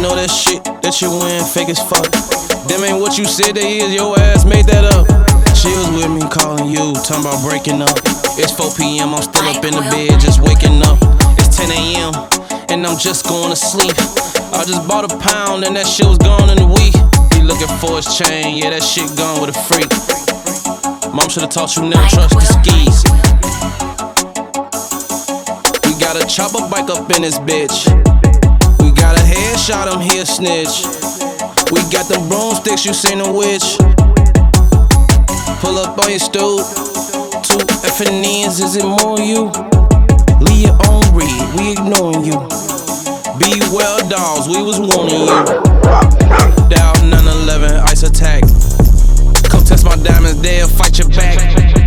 know that shit that you win fake as fuck. Them ain't what you said they is, your ass made that up. She was with me calling you, talking about breaking up. It's 4 p.m, I'm still up in the bed, just waking up. It's 10 a.m, and I'm just going to sleep. I just bought a pound and that shit was gone in a week. He looking for his chain, yeah, that shit gone with a freak. Mom should've taught you never trust the skis. We got a chopper bike up in this bitch. We got a headshot, him, he a snitch. We got them broomsticks, you seen a witch. Pull up on your stoop. 2 effing ends, is it more you? Leave your own read, we ignoring you. Be well, dogs, we was warning you. Down 9/11, ice attack. Come test my diamonds, they'll fight your back.